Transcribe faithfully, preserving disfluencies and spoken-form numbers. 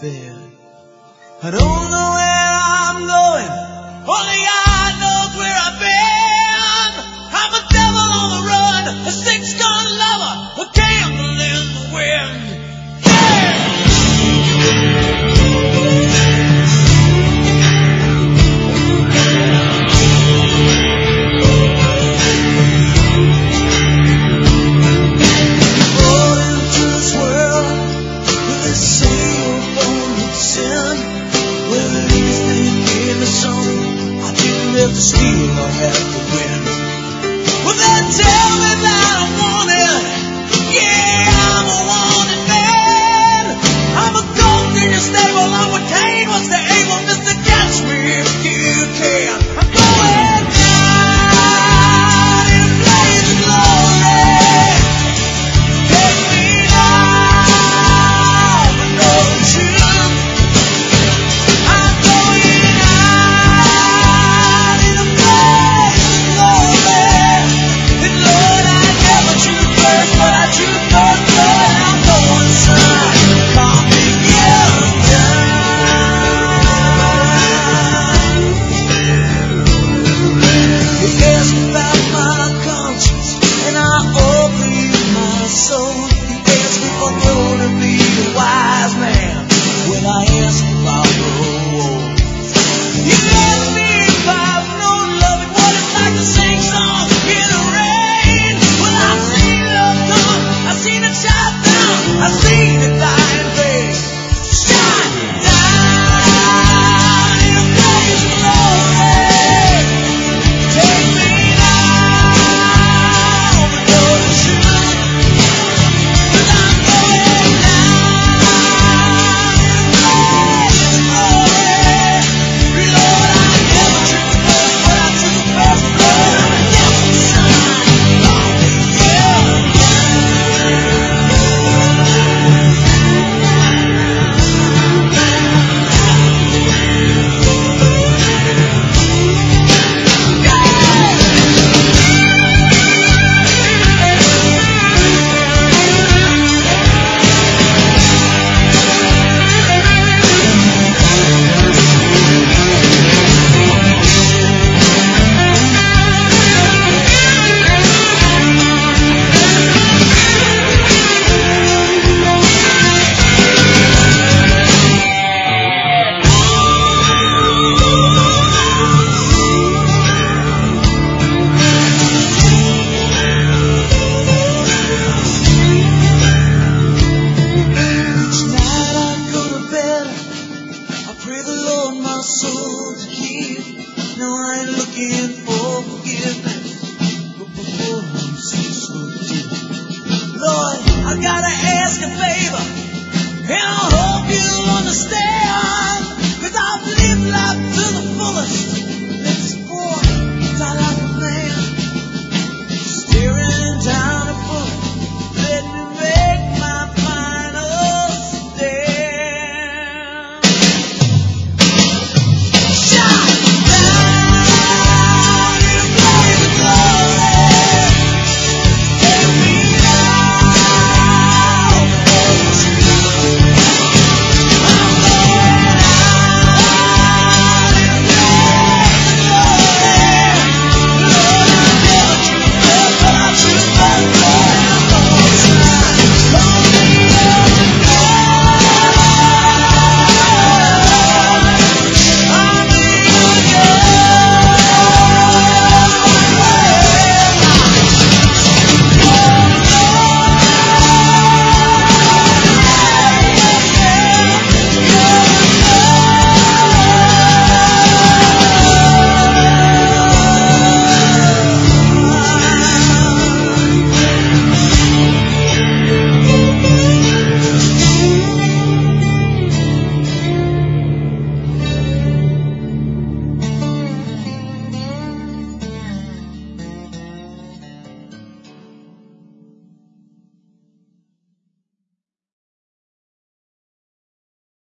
bed. I don't know where I'm going, only God knows where I've been. I'm a devil on the run, a six-gun lover, a candle in the wind. Steal or have to win. Well, they tell me that I'm wanted. Yeah, I'm a wanted man. I'm a ghost in your stable. I'm with Cain. What's the able, Mister Catch me if you can. I'm going down in flames of glory. Take me now, but no truth. I'm going out. Lord, I never choose first, but I choose first, Lord, I'm going son. Call me young You ask about my conscience, and I offer you my soul. You ask me for you to be a wise man, when I ask about the whole. You ask me if I've known love and what it's like to sing songs in the rain. Well, I've seen love come, I've seen it shine down, I've seen it die in vain. Shine down in a blaze of glory. Take me now, but know the truth. 'Cause I'm going down in a blaze of glory. Lord, I never choose first, but I choose first, Lord, I'm a devil's son. Call me young. Each night I go to bed, I pray the Lord my soul to keep. No, I ain't looking